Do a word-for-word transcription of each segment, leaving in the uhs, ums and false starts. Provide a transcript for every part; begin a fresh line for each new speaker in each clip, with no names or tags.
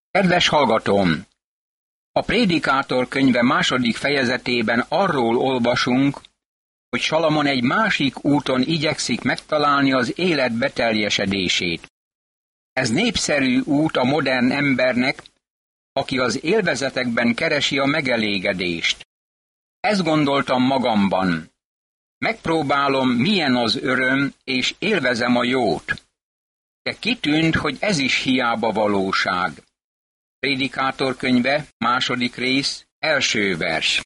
Kedves hallgatóm! A Prédikátor könyve második fejezetében arról olvasunk, hogy Salamon egy másik úton igyekszik megtalálni az élet beteljesedését. Ez népszerű út a modern embernek, aki az élvezetekben keresi a megelégedést. Ezt gondoltam magamban. Megpróbálom, milyen az öröm, és élvezem a jót. De kitűnt, hogy ez is hiába valóság. Prédikátor könyve, második rész, első vers.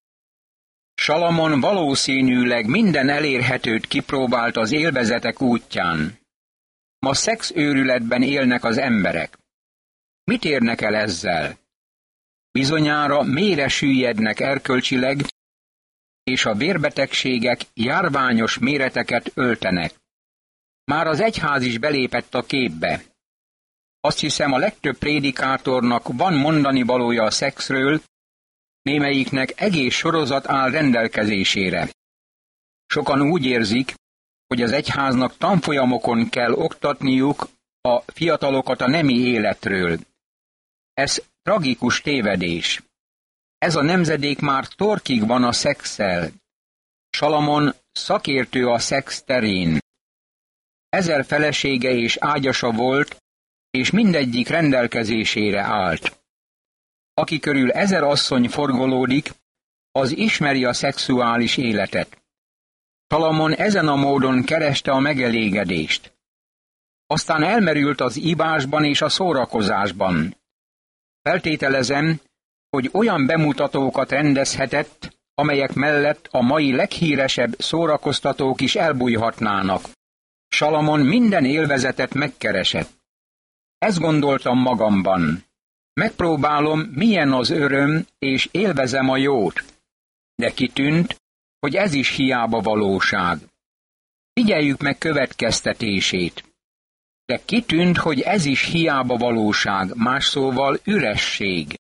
Salamon valószínűleg minden elérhetőt kipróbált az élvezetek útján. Ma szexőrületben élnek az emberek. Mit érnek el ezzel? Bizonyára mélyre süllyednek erkölcsileg, és a vérbetegségek járványos méreteket öltenek. Már az egyház is belépett a képbe. Azt hiszem, a legtöbb prédikátornak van mondani valója a szexről, némelyiknek egész sorozat áll rendelkezésére. Sokan úgy érzik, hogy az egyháznak tanfolyamokon kell oktatniuk a fiatalokat a nemi életről. Ez tragikus tévedés. Ez a nemzedék már torkig van a szexszel. Salamon szakértő a szex terén. Ezer felesége és ágyasa volt, és mindegyik rendelkezésére állt. Aki körül ezer asszony forgolódik, az ismeri a szexuális életet. Salamon ezen a módon kereste a megelégedést. Aztán elmerült az ivásban és a szórakozásban. Feltételezem, hogy olyan bemutatókat rendezhetett, amelyek mellett a mai leghíresebb szórakoztatók is elbújhatnának. Salamon minden élvezetet megkeresett. Ezt gondoltam magamban. Megpróbálom, milyen az öröm, és élvezem a jót. De kitűnt, hogy ez is hiába valóság. Figyeljük meg következtetését. De kitűnt, hogy ez is hiába valóság, más szóval üresség.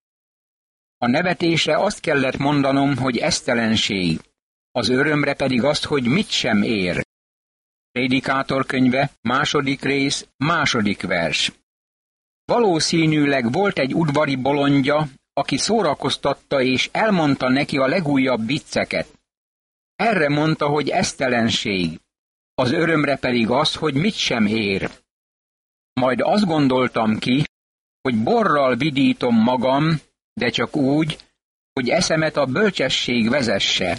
A nevetésre azt kellett mondanom, hogy esztelenség, az örömre pedig azt, hogy mit sem ér. Prédikátor könyve, második rész, második vers. Valószínűleg volt egy udvari bolondja, aki szórakoztatta és elmondta neki a legújabb vicceket. Erre mondta, hogy esztelenség, az örömre pedig az, hogy mit sem ér. Majd azt gondoltam ki, hogy borral vidítom magam, de csak úgy, hogy eszemet a bölcsesség vezesse.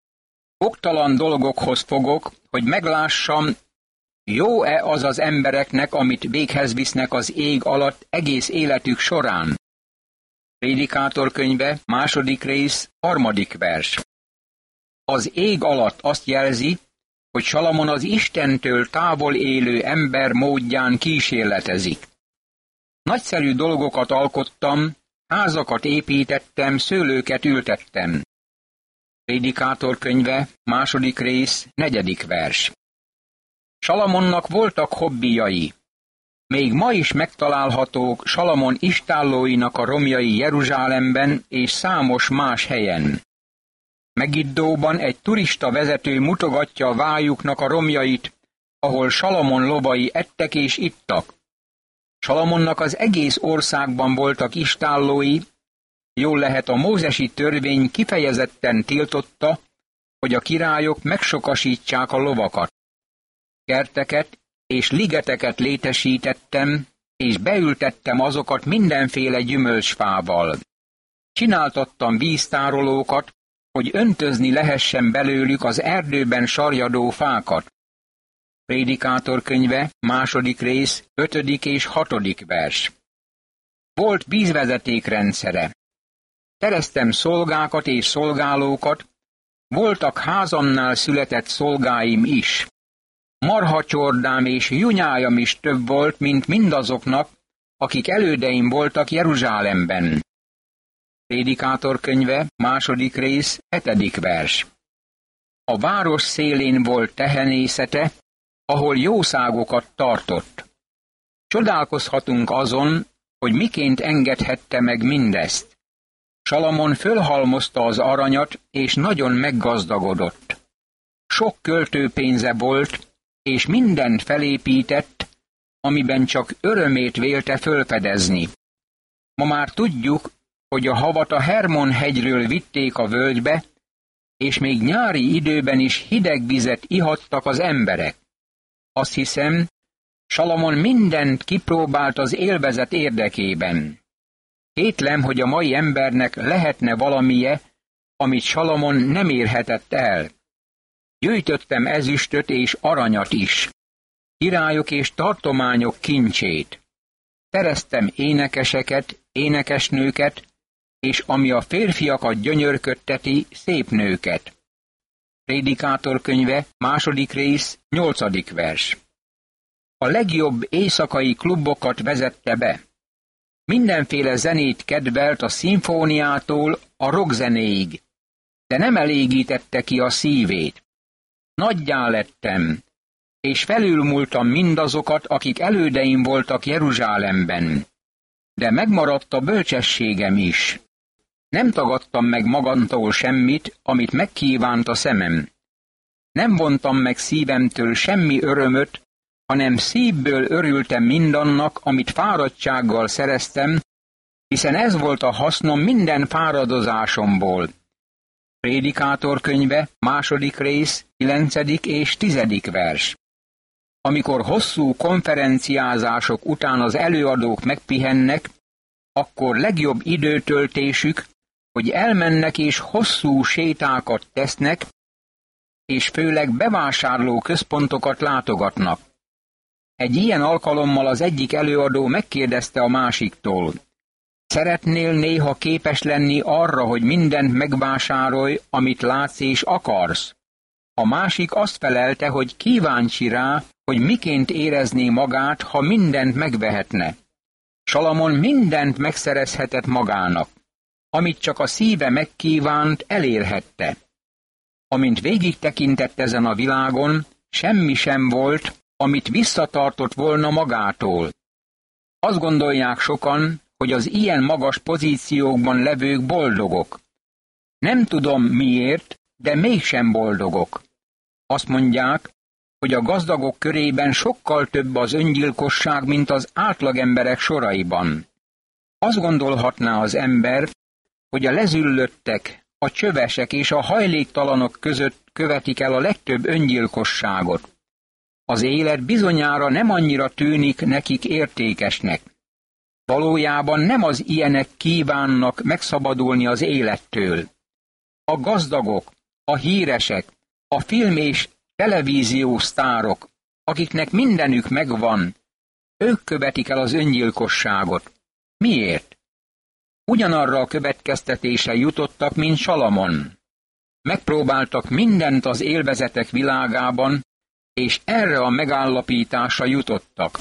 Oktalan dolgokhoz fogok, hogy meglássam, jó-e az az embereknek, amit véghez visznek az ég alatt egész életük során. Prédikátor könyve, második rész, harmadik vers. Az ég alatt azt jelzi, hogy Salamon az Istentől távol élő ember módján kísérletezik. Nagyszerű dolgokat alkottam, házakat építettem, szőlőket ültettem. Prédikátor könyve, második rész, negyedik vers. Salamonnak voltak hobbijai. Még ma is megtalálhatók Salamon istállóinak a romjai Jeruzsálemben és számos más helyen. Megiddóban egy turista vezető mutogatja a vájuknak a romjait, ahol Salamon lovai ettek és ittak. Salamonnak az egész országban voltak istállói, jól lehet a mózesi törvény kifejezetten tiltotta, hogy a királyok megsokasítsák a lovakat. Kerteket és ligeteket létesítettem, és beültettem azokat mindenféle gyümölcsfával. Csináltattam víztárolókat, hogy öntözni lehessen belőlük az erdőben sarjadó fákat. Prédikátor könyve, második rész, ötödik és hatodik vers. Volt vízvezetékrendszere. Tereztem szolgákat és szolgálókat, voltak házamnál született szolgáim is. Marhacsordám és junyájam is több volt, mint mindazoknak, akik elődeim voltak Jeruzsálemben. Prédikátor könyve, második rész, hetedik vers. A város szélén volt tehenészete, ahol jószágokat tartott. Csodálkozhatunk azon, hogy miként engedhette meg mindezt. Salamon fölhalmozta az aranyat, és nagyon meggazdagodott. Sok költőpénze volt, és mindent felépített, amiben csak örömét vélte fölfedezni. Ma már tudjuk, hogy a havat a Hermon hegyről vitték a völgybe, és még nyári időben is hideg vizet ihattak az emberek. Azt hiszem, Salamon mindent kipróbált az élvezet érdekében. Kétlem, hogy a mai embernek lehetne valamije, amit Salamon nem érhetett el. Gyűjtöttem ezüstöt és aranyat is, királyok és tartományok kincsét. Szereztem énekeseket, énekesnőket, és ami a férfiakat gyönyörködteti, szép nőket. Prédikátor könyve, második rész, nyolcadik vers. A legjobb éjszakai klubokat vezette be. Mindenféle zenét kedvelt a szimfóniától a rockzenéig, de nem elégítette ki a szívét. Nagyjá lettem, és felülmúltam mindazokat, akik elődeim voltak Jeruzsálemben. De megmaradt a bölcsességem is. Nem tagadtam meg magamtól semmit, amit megkívánt a szemem. Nem vontam meg szívemtől semmi örömöt, hanem szívből örültem mindannak, amit fáradtsággal szereztem, hiszen ez volt a hasznom minden fáradozásomból. Prédikátor könyve, második rész, kilencedik és tizedik vers. Amikor hosszú konferenciázások után az előadók megpihennek, akkor legjobb időtöltésük, hogy elmennek és hosszú sétákat tesznek, és főleg bevásárló központokat látogatnak. Egy ilyen alkalommal az egyik előadó megkérdezte a másiktól: szeretnél néha képes lenni arra, hogy mindent megvásárolj, amit látsz és akarsz? A másik azt felelte, hogy kíváncsi rá, hogy miként érezné magát, ha mindent megvehetne. Salamon mindent megszerezhetett magának. Amit csak a szíve megkívánt, elérhette. Amint végig tekintett ezen a világon, semmi sem volt, amit visszatartott volna magától. Azt gondolják sokan, hogy az ilyen magas pozíciókban levők boldogok. Nem tudom miért, de mégsem boldogok. Azt mondják, hogy a gazdagok körében sokkal több az öngyilkosság, mint az átlagemberek soraiban. Azt gondolhatná az ember, hogy a lezüllöttek, a csövesek és a hajléktalanok között követik el a legtöbb öngyilkosságot. Az élet bizonyára nem annyira tűnik nekik értékesnek. Valójában nem az ilyenek kívánnak megszabadulni az élettől. A gazdagok, a híresek, a film és televíziós sztárok, akiknek mindenük megvan, ők követik el az öngyilkosságot. Miért? Ugyanarra a következtetésre jutottak, mint Salamon. Megpróbáltak mindent az élvezetek világában, és erre a megállapításra jutottak.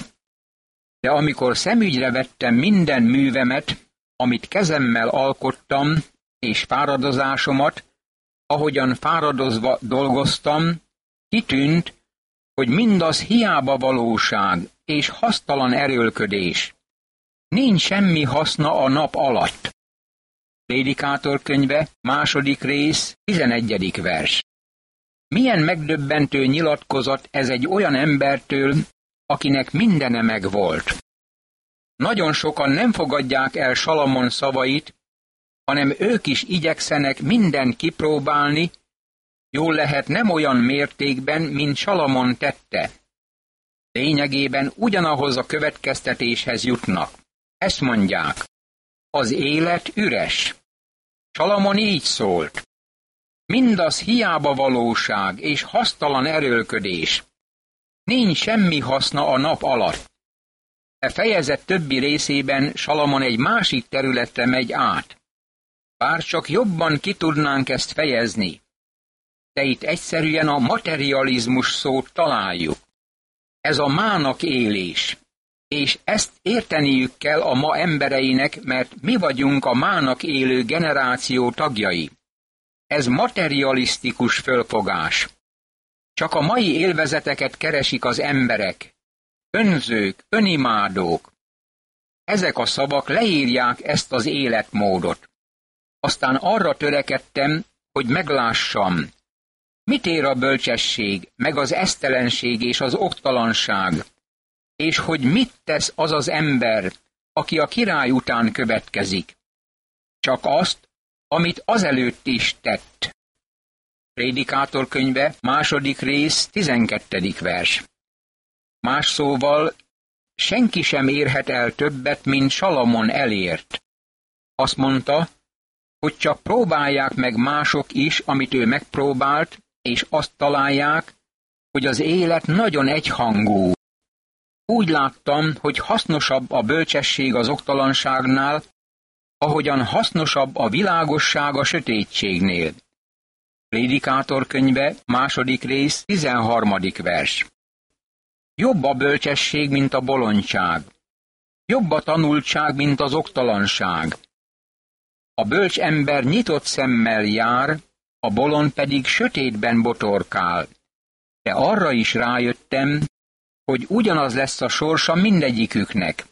De amikor szemügyre vettem minden művemet, amit kezemmel alkottam, és fáradozásomat, ahogyan fáradozva dolgoztam, kitűnt, hogy mindaz hiába valóság és hasztalan erőlködés. Nincs semmi haszna a nap alatt. Prédikátor könyve, második rész, tizenegyedik vers. Milyen megdöbbentő nyilatkozat ez egy olyan embertől, akinek mindene megvolt. Nagyon sokan nem fogadják el Salamon szavait, hanem ők is igyekszenek mindent kipróbálni, jól lehet nem olyan mértékben, mint Salamon tette. Lényegében ugyanahoz a következtetéshez jutnak. Ezt mondják: az élet üres. Salamon így szólt: mindaz hiába valóság és hasztalan erőlködés. Nincs semmi haszna a nap alatt. E fejezet többi részében Salamon egy másik területre megy át. Bár csak jobban ki tudnánk ezt fejezni, de itt egyszerűen a materializmus szót találjuk. Ez a mának élés, és ezt érteniük kell a ma embereinek, mert mi vagyunk a mának élő generáció tagjai. Ez materialisztikus fölfogás. Csak a mai élvezeteket keresik az emberek, önzők, önimádók. Ezek a szavak leírják ezt az életmódot. Aztán arra törekedtem, hogy meglássam, mit ér a bölcsesség, meg az esztelenség és az oktalanság, és hogy mit tesz az az ember, aki a király után következik, csak azt, amit azelőtt is tett. Prédikátor könyve, második rész, tizenkettedik vers. Más szóval, senki sem érhet el többet, mint Salamon elért. Azt mondta, hogy csak próbálják meg mások is, amit ő megpróbált, és azt találják, hogy az élet nagyon egyhangú. Úgy láttam, hogy hasznosabb a bölcsesség az oktalanságnál, ahogyan hasznosabb a világosság a sötétségnél. Prédikátor könyve, második rész, tizenharmadik vers. Jobb a bölcsesség, mint a bolondság. Jobb a tanultság, mint az oktalanság. A bölcs ember nyitott szemmel jár, a bolond pedig sötétben botorkál. De arra is rájöttem, hogy ugyanaz lesz a sorsa mindegyiküknek.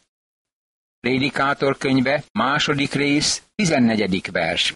Prédikátor könyve, második rész, tizennegyedik vers.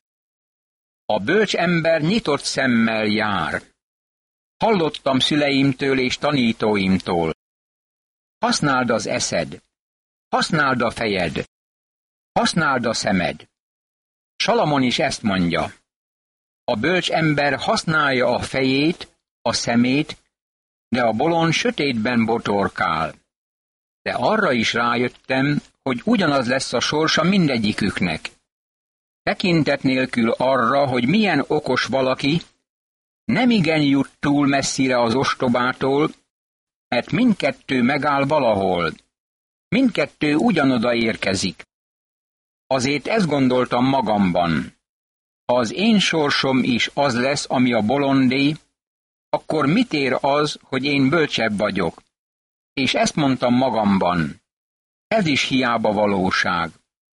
A bölcs ember nyitott szemmel jár. Hallottam szüleimtől és tanítóimtól. Használd az eszed, használd a fejed, használd a szemed. Salamon is ezt mondja. A bölcs ember használja a fejét, a szemét, de a bolond sötétben botorkál. De arra is rájöttem, hogy ugyanaz lesz a sorsa mindegyiküknek. Tekintet nélkül arra, hogy milyen okos valaki, nemigen jut túl messzire az ostobától, mert mindkettő megáll valahol. Mindkettő ugyanoda érkezik. Azért ezt gondoltam magamban. Ha az én sorsom is az lesz, ami a bolondé, akkor mit ér az, hogy én bölcsebb vagyok? És ezt mondtam magamban. Ez is hiába valóság.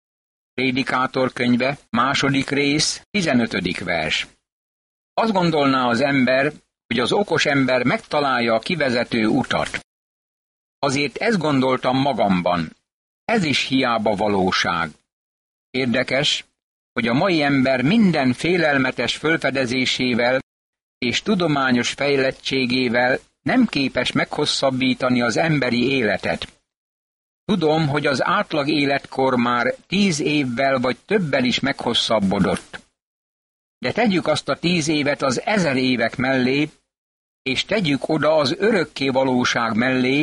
Prédikátor könyve, második rész, tizenötödik vers. Azt gondolná az ember, hogy az okos ember megtalálja a kivezető utat. Azért ezt gondoltam magamban. Ez is hiába valóság. Érdekes, hogy a mai ember minden félelmetes fölfedezésével és tudományos fejlettségével nem képes meghosszabbítani az emberi életet. Tudom, hogy az átlag életkor már tíz évvel vagy többel is meghosszabbodott. De tegyük azt a tíz évet az ezer évek mellé, és tegyük oda az örökké valóság mellé,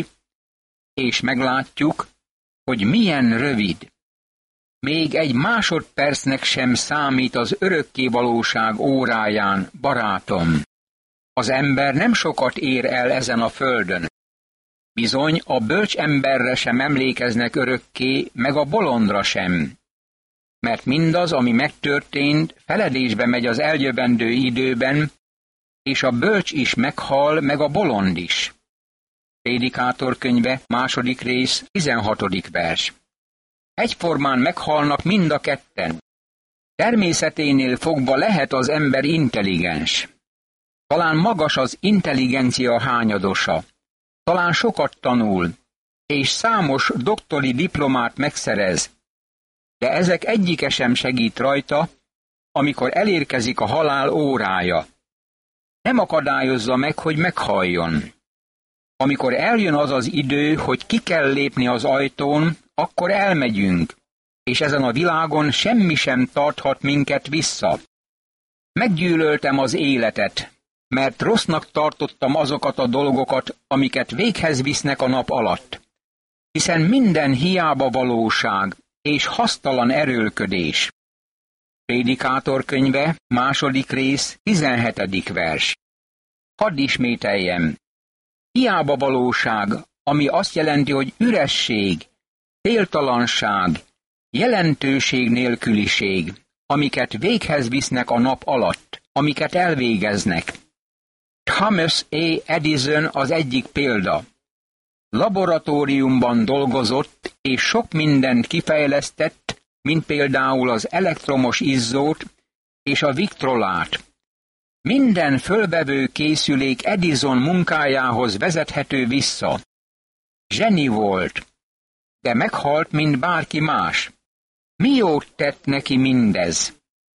és meglátjuk, hogy milyen rövid. Még egy másodpercnek sem számít az örökké valóság óráján, barátom. Az ember nem sokat ér el ezen a földön. Bizony, a bölcs emberre sem emlékeznek örökké, meg a bolondra sem. Mert mindaz, ami megtörtént, feledésbe megy az eljövendő időben, és a bölcs is meghal, meg a bolond is. Prédikátor könyve, második rész, tizenhatodik vers. Egyformán meghalnak mind a ketten. Természeténél fogva lehet az ember intelligens. Talán magas az intelligencia hányadosa. Talán sokat tanul, és számos doktori diplomát megszerez. De ezek egyike sem segít rajta, amikor elérkezik a halál órája. Nem akadályozza meg, hogy meghalljon. Amikor eljön az az idő, hogy ki kell lépni az ajtón, akkor elmegyünk, és ezen a világon semmi sem tarthat minket vissza. Meggyűlöltem az életet, mert rossznak tartottam azokat a dolgokat, amiket véghez visznek a nap alatt. Hiszen minden hiába valóság és hasztalan erőlködés. Prédikátor könyve, második rész, tizenhetedik vers. Hadd ismételjem. Hiába valóság, ami azt jelenti, hogy üresség, céltalanság, jelentőség nélküliség, amiket véghez visznek a nap alatt, amiket elvégeznek. Thomas A. Edison az egyik példa. Laboratóriumban dolgozott, és sok mindent kifejlesztett, mint például az elektromos izzót és a viktrolát. Minden fölvevő készülék Edison munkájához vezethető vissza. Zseni volt, de meghalt, mint bárki más. Mi jót tett neki mindez?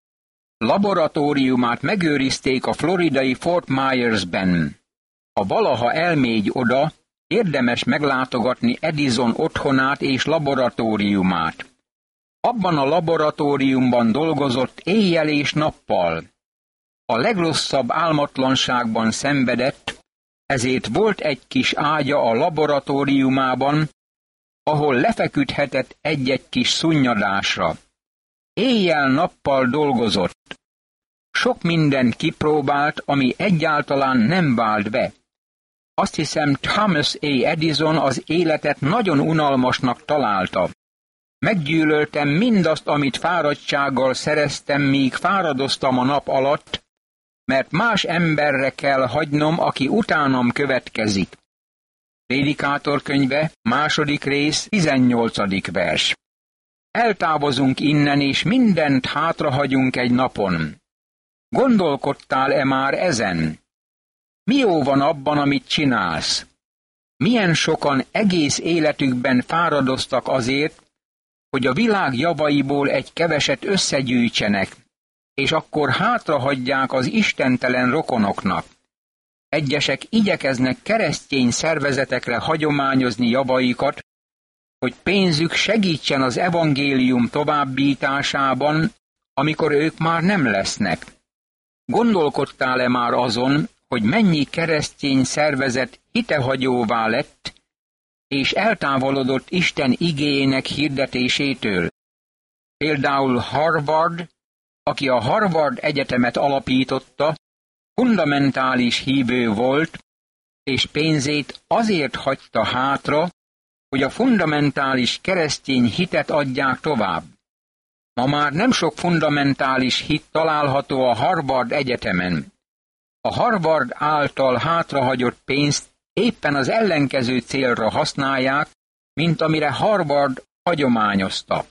Laboratóriumát megőrizték a floridai Fort Myers-ben. Ha valaha elmégy oda, érdemes meglátogatni Edison otthonát és laboratóriumát. Abban a laboratóriumban dolgozott éjjel és nappal. A legrosszabb álmatlanságban szenvedett, ezért volt egy kis ágya a laboratóriumában, ahol lefeküdhetett egy-egy kis szunnyadásra. Éjjel-nappal dolgozott. Sok mindent kipróbált, ami egyáltalán nem vált be. Azt hiszem, Thomas A. Edison az életet nagyon unalmasnak találta. Meggyűlöltem mindazt, amit fáradtsággal szereztem, míg fáradoztam a nap alatt, mert más emberre kell hagynom, aki utánam következik. Prédikátor könyve, második rész, tizennyolcadik vers. Eltávozunk innen, és mindent hátrahagyunk egy napon. Gondolkodtál-e már ezen? Mi jó van abban, amit csinálsz? Milyen sokan egész életükben fáradoztak azért, hogy a világ javaiból egy keveset összegyűjtsenek, és akkor hátrahagyják az istentelen rokonoknak. Egyesek igyekeznek keresztény szervezetekre hagyományozni javaikat, hogy pénzük segítsen az evangélium továbbításában, amikor ők már nem lesznek. Gondolkodtál-e már azon, hogy mennyi keresztény szervezet hitehagyóvá lett, és eltávolodott Isten igéjének hirdetésétől? Például Harvard, aki a Harvard Egyetemet alapította, fundamentális hívő volt, és pénzét azért hagyta hátra, hogy a fundamentális keresztény hitet adják tovább. Ma már nem sok fundamentális hit található a Harvard Egyetemen. A Harvard által hátrahagyott pénzt éppen az ellenkező célra használják, mint amire Harvard hagyományozta.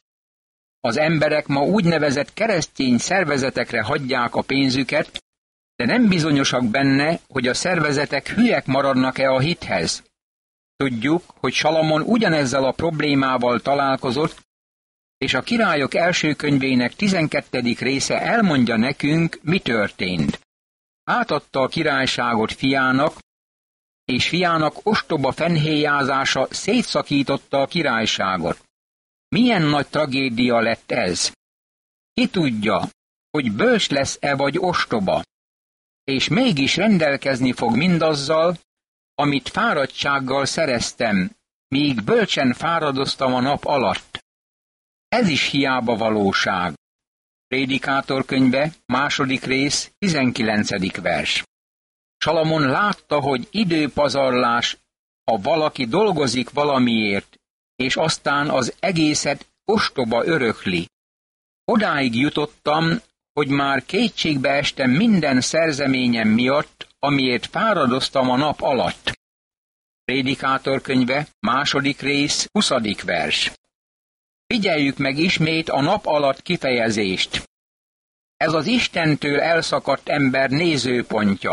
Az emberek ma úgynevezett keresztény szervezetekre hagyják a pénzüket, de nem bizonyosak benne, hogy a szervezetek hülyek maradnak-e a hithez. Tudjuk, hogy Salamon ugyanezzel a problémával találkozott, és a Királyok első könyvének tizenkettedik része elmondja nekünk, mi történt. Átadta a királyságot fiának, és fiának ostoba fennhéjázása szétszakította a királyságot. Milyen nagy tragédia lett ez? Ki tudja, hogy bölcs lesz-e vagy ostoba, és mégis rendelkezni fog mindazzal, amit fáradtsággal szereztem, míg bölcsen fáradoztam a nap alatt. Ez is hiába valóság. Prédikátor könyve, második rész, tizenkilencedik vers. Salamon látta, hogy időpazarlás, ha valaki dolgozik valamiért, és aztán az egészet ostoba örökli. Odáig jutottam, hogy már kétségbe estem minden szerzeményem miatt, amiért fáradoztam a nap alatt. Prédikátor könyve, második rész, huszadik vers. Figyeljük meg ismét a nap alatt kifejezést. Ez az Istentől elszakadt ember nézőpontja.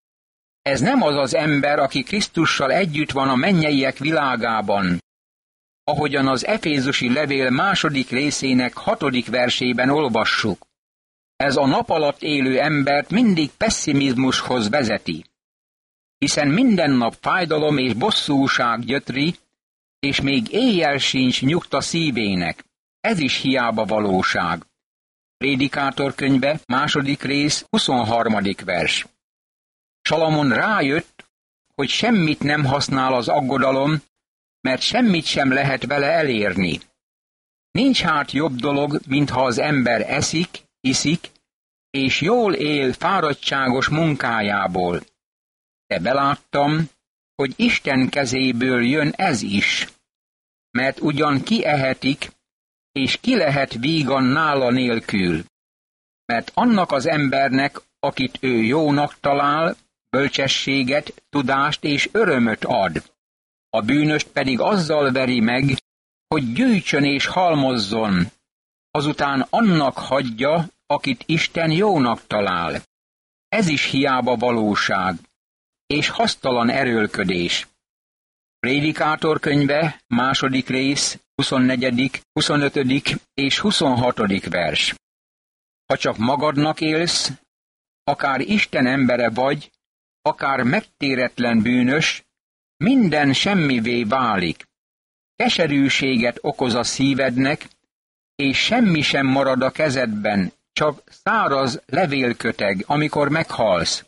Ez nem az az ember, aki Krisztussal együtt van a mennyeiek világában, ahogyan az Efézusi levél második részének hatodik versében olvassuk. Ez a nap alatt élő embert mindig pesszimizmushoz vezeti, hiszen minden nap fájdalom és bosszúság gyötri, és még éjjel sincs nyugta szívének. Ez is hiába valóság. Prédikátor könyve, második rész, huszonharmadik vers. Salamon rájött, hogy semmit nem használ az aggodalom, mert semmit sem lehet vele elérni. Nincs hát jobb dolog, mintha az ember eszik, iszik, és jól él fáradtságos munkájából. De beláttam, hogy Isten kezéből jön ez is, mert ugyan kiehetik, és ki lehet vígan nála nélkül. Mert annak az embernek, akit ő jónak talál, bölcsességet, tudást és örömöt ad. A bűnöst pedig azzal veri meg, hogy gyűjtsön és halmozzon, azután annak hagyja, akit Isten jónak talál. Ez is hiába valóság, és hasztalan erőlködés. Prédikátor könyve, második rész, huszonnegyedik, huszonötödik és huszonhatodik vers. Ha csak magadnak élsz, akár Isten embere vagy, akár megtéretlen bűnös, minden semmivé válik. Keserűséget okoz a szívednek, és semmi sem marad a kezedben, csak száraz levélköteg, amikor meghalsz.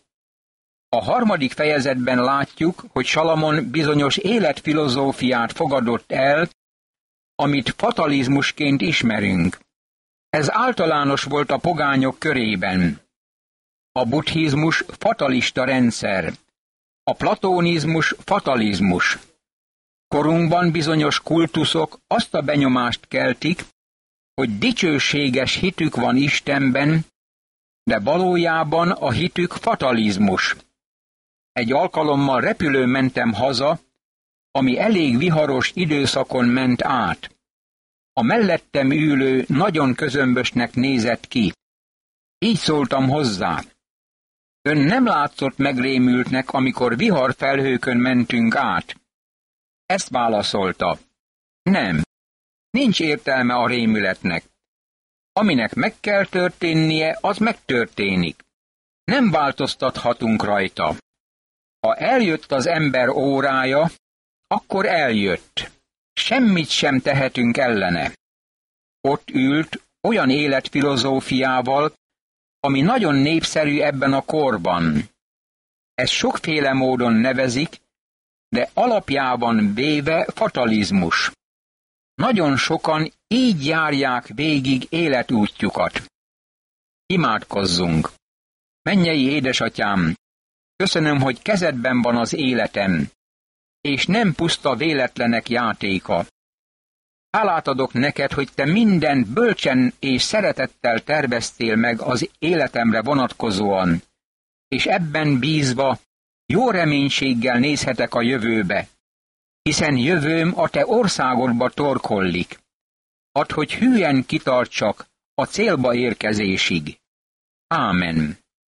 A harmadik fejezetben látjuk, hogy Salamon bizonyos életfilozófiát fogadott el, amit fatalizmusként ismerünk. Ez általános volt a pogányok körében. A buddhizmus fatalista rendszer, a platónizmus fatalizmus. Korunkban bizonyos kultuszok azt a benyomást keltik, hogy dicsőséges hitük van Istenben, de valójában a hitük fatalizmus. Egy alkalommal repülőn mentem haza, ami elég viharos időszakon ment át. A mellettem ülő nagyon közömbösnek nézett ki. Így szóltam hozzá. Ön nem látszott megrémültnek, amikor viharfelhőkön mentünk át. Ezt válaszolta. Nem, nincs értelme a rémületnek. Aminek meg kell történnie, az megtörténik. Nem változtathatunk rajta. Ha eljött az ember órája, akkor eljött. Semmit sem tehetünk ellene. Ott ült olyan életfilozófiával, ami nagyon népszerű ebben a korban. Ezt sokféle módon nevezik, de alapjában véve fatalizmus. Nagyon sokan így járják végig életútjukat. Imádkozzunk! Mennyei édesatyám, köszönöm, hogy kezedben van az életem, és nem puszta véletlenek játéka. Hálát adok neked, hogy te mindent bölcsen és szeretettel terveztél meg az életemre vonatkozóan, és ebben bízva jó reménységgel nézhetek a jövőbe, hiszen jövőm a te országodba torkollik. Add, hogy hűen kitartsak a célba érkezésig. Ámen.